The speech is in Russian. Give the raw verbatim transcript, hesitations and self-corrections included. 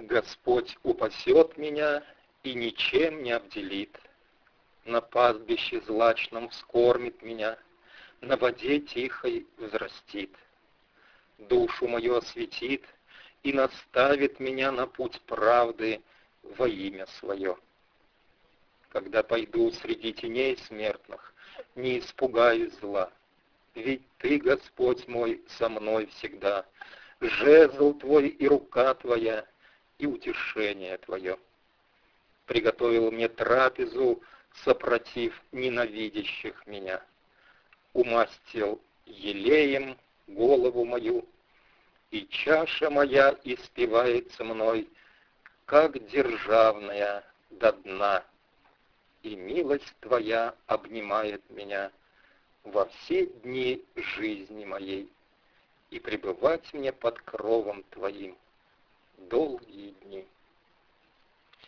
Господь упасет меня и ничем не обделит, на пастбище злачном вскормит меня, на воде тихой взрастит, душу мою осветит и наставит меня на путь правды во имя свое. Когда пойду среди теней смертных, не испугаюсь зла, ведь Ты, Господь мой, со мной всегда, жезл Твой и рука Твоя, и утешение Твое. Приготовил мне трапезу, сопротив ненавидящих меня, умастил елеем голову мою, и чаша моя испевается мной, как державная до дна, и милость Твоя обнимает меня во все дни жизни моей, и пребывать мне под кровом Твоим долгие дни.